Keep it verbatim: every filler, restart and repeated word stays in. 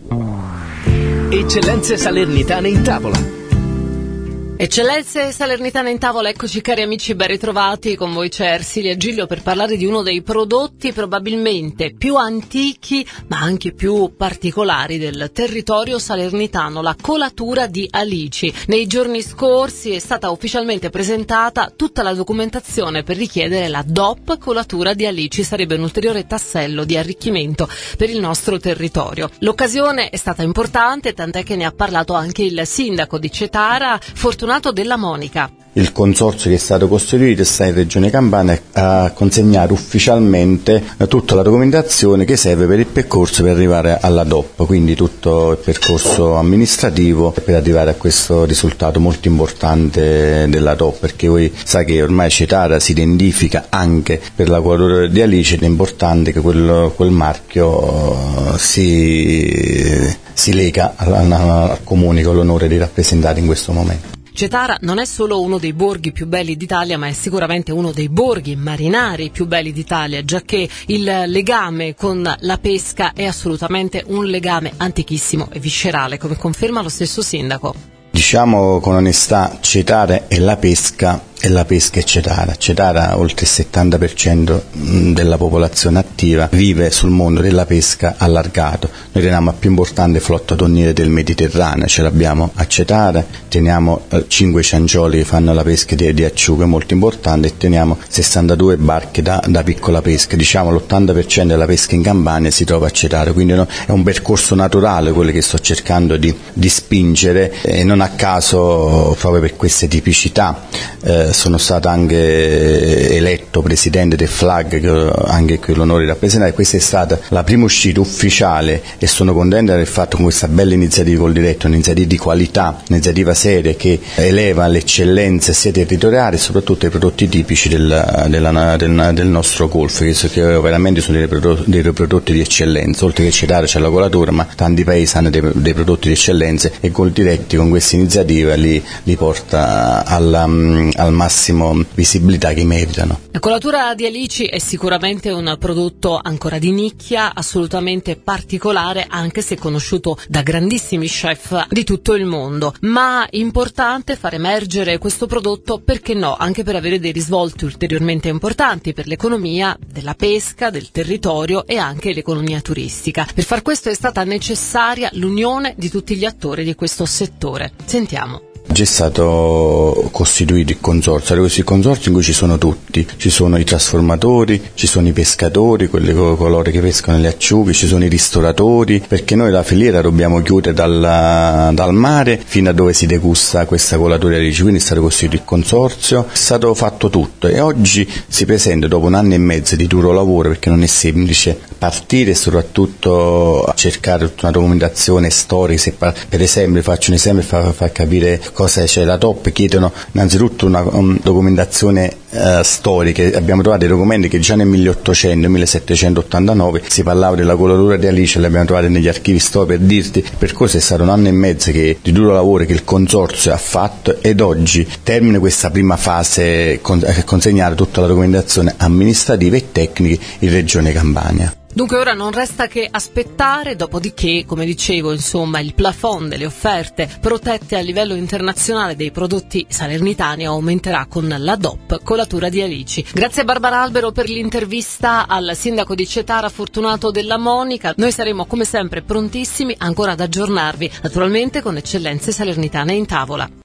Eccellenze Salernitane in tavola. Eccellenze Salernitane in tavola, eccoci cari amici, ben ritrovati, con voi c'è Ersilia Giglio per parlare di uno dei prodotti probabilmente più antichi ma anche più particolari del territorio salernitano, la colatura di alici. Nei giorni scorsi è stata ufficialmente presentata tutta la documentazione per richiedere la D O P colatura di alici, sarebbe un ulteriore tassello di arricchimento per il nostro territorio. L'occasione è stata importante, tant'è che ne ha parlato anche il sindaco di Cetara, Fortunato Della Monica. Il consorzio che è stato costituito sta in Regione Campania a consegnare ufficialmente tutta la documentazione che serve per il percorso per arrivare alla D O P, quindi tutto il percorso amministrativo per arrivare a questo risultato molto importante della D O P, perché voi sa che ormai Cetara si identifica anche per la colatura di alice ed è importante che quel, quel marchio si, si lega al, al comune con l'onore di rappresentare in questo momento. Cetara non è solo uno dei borghi più belli d'Italia, ma è sicuramente uno dei borghi marinari più belli d'Italia, giacché il legame con la pesca è assolutamente un legame antichissimo e viscerale, come conferma lo stesso sindaco. Diciamo con onestà, Cetara è la pesca e la pesca è Cetara. Cetara, oltre il settanta per cento della popolazione attiva, vive sul mondo della pesca allargato. Noi teniamo la più importante flotta tonniera del Mediterraneo, ce l'abbiamo a Cetara, teniamo eh, cinque ciancioli che fanno la pesca di, di acciughe molto importante, e teniamo sessantadue barche da, da piccola pesca. Diciamo l'ottanta per cento della pesca in Campania si trova a Cetara, quindi no, è un percorso naturale quello che sto cercando di, di spingere, e non a caso, proprio per queste tipicità, eh, sono stato anche eletto presidente del F L A G, che anche qui l'onore di rappresentare. Questa è stata la prima uscita ufficiale e sono contento di aver fatto con questa bella iniziativa col diretto, un'iniziativa di qualità, un'iniziativa seria che eleva le eccellenze sia territoriali e soprattutto i prodotti tipici del, della, del, del nostro golfo, che, che veramente sono dei prodotti, dei prodotti di eccellenza. Oltre che Cetara c'è la colatura, ma tanti paesi hanno dei, dei prodotti di eccellenza, e Gol Diretti con questa iniziativa li, li porta alla, al massimo visibilità che meritano. La colatura di alici è sicuramente un prodotto ancora di nicchia, assolutamente particolare, anche se conosciuto da grandissimi chef di tutto il mondo, ma importante far emergere questo prodotto, perché no, anche per avere dei risvolti ulteriormente importanti per l'economia della pesca, del territorio e anche l'economia turistica. Per far questo è stata necessaria l'unione di tutti gli attori di questo settore. Sentiamo. Oggi è stato costituito il consorzio, questo consorzio in cui ci sono tutti, ci sono i trasformatori, ci sono i pescatori, quelli coloro che pescano le acciughe, ci sono i ristoratori, perché noi la filiera dobbiamo chiudere dal, dal mare fino a dove si degusta questa colatura di alici, quindi è stato costituito il consorzio, è stato fatto tutto, e oggi si presenta dopo un anno e mezzo di duro lavoro, perché non è semplice partire e soprattutto cercare tutta una documentazione storica. Per esempio, faccio un esempio per far, far capire cosa c'è. La D O P chiedono innanzitutto una um, documentazione uh, storica. Abbiamo trovato dei documenti che già nel milleottocento millesettecentottantanove si parlava della colatura di alice, li abbiamo trovati negli archivi storici. Per dirti, il percorso è stato un anno e mezzo che, di duro lavoro che il consorzio ha fatto, ed oggi termina questa prima fase con, eh, consegnare tutta la documentazione amministrativa e tecnica in Regione Campania. Dunque ora non resta che aspettare, dopodiché, come dicevo, insomma, il plafond delle offerte protette a livello internazionale dei prodotti salernitani aumenterà con la D O P colatura di alici. Grazie a Barbara Albero per l'intervista al sindaco di Cetara, Fortunato Della Monica. Noi saremo come sempre prontissimi ancora ad aggiornarvi, naturalmente con Eccellenze Salernitane in tavola.